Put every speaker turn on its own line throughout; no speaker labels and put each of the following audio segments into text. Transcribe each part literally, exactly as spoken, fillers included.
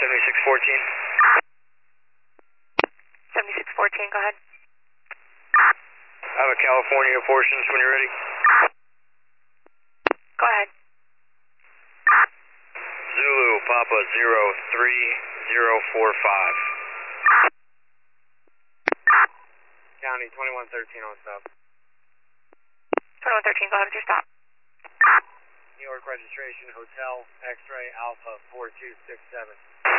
seventy-six fourteen.
seventy-six fourteen, go ahead.
I have a California portions when you're ready.
Go ahead.
Zulu Papa zero three zero four five. County twenty-one thirteen on stop.
twenty-one thirteen, go ahead with your stop.
New York registration, Hotel X-Ray Alpha four two six seven.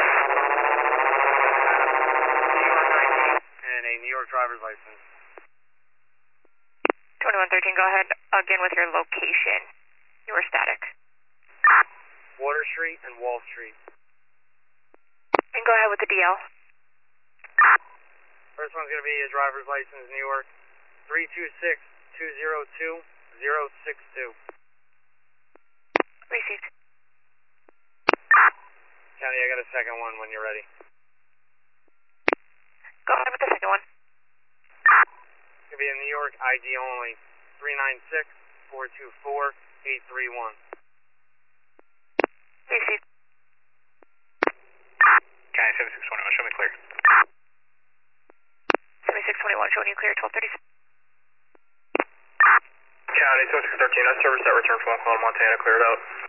New York I D and a New York driver's license.
twenty-one thirteen, go ahead again with your location. You were static.
Water Street and Wall Street.
And go ahead with the D L.
First one's going to be a driver's license, New York, three two six two zero two zero six two.
Received.
County, I got a second one when you're ready.
Go ahead with the second one.
It's going to be a New York I D only, three nine six four two four eight three one.
Received.
County seventy-six twenty-one, show me clear.
seventy-six twenty-one, showing you clear, twelve thirty.
County seventy-six thirteen, that service that returned from Oklahoma, Montana, cleared out.